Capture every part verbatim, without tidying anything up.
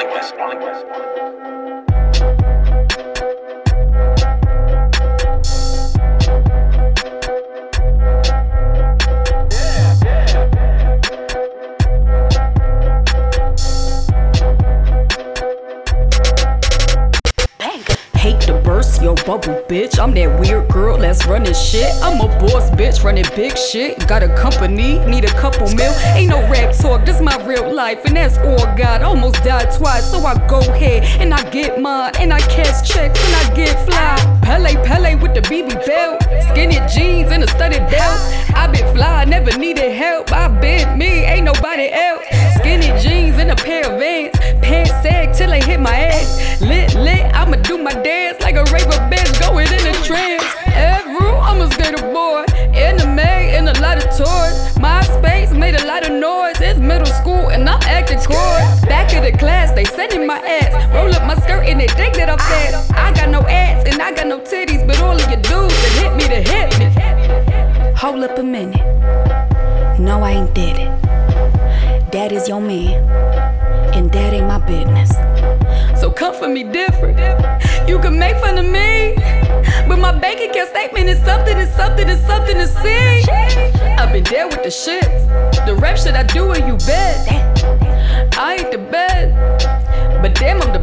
West, West. Hate to burst your bubble, bitch. I'm that weird girl that's running shit. I'm a boss, bitch, running big shit. Got a company, need a couple mil. Ain't no rap talk, this my real life, and that's all God. Almost died twice, so I go ahead and I get mine, and I cash checks and I get fly. Pele Pele with the B B belt, skinny jeans and a studded belt. I been fly, never needed help. I been me, ain't nobody else. Skinny jeans and a pair of Vans, pants sag till they hit my ass. Lit lit, I'ma do my dance like a raver bitch going in a trance. Every I'm a skater boy, anime and a lot of toys. MySpace made a lot of noise. It's middle school and I'm acting coy. Back of the class, they sending my ass. Roll up my skirt and they think that I'm fast. I got no ass and I got no titties, but all of you dudes that hit me to hit me. Hold up a minute. No, I ain't did it. That is your man, and that ain't my business. So come for me different. You can make fun of me, but my bank account statement is something, it's something, it's something to see. I've been there with the shits. The rap shit I do and you bet. I ain't the best, but damn I'm the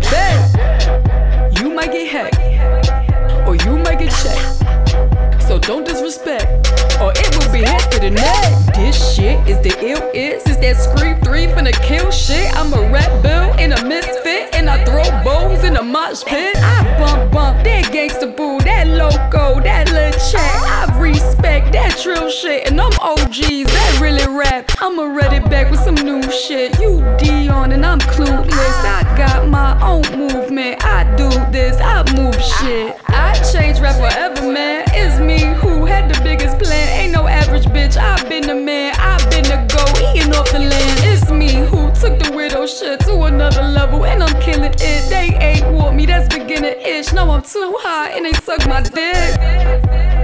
best. You might get hacked, or you might get checked. So don't disrespect, or it will be hit to the neck. This shit is the ill is, it's that Scream three finna kill shit. I'm a rap bill and a misfit, and I throw bows in a mosh pit. I bump bump that gangsta boo, that loco, that little chat. I respect that trill shit, and I'm O Gs that really rap. I'ma run it back with some new shit. You Dion and I'm clueless. I got my own movement. I do this, I move shit. I change rap forever, man. It's me who had the biggest plan. Ain't no average bitch, I've been the man. I've been the go, eating off the land. It's me who took the weirdo shit to another level, and I'm killing it. They ain't want me, that's beginner-ish. No, I'm too high and they suck my dick.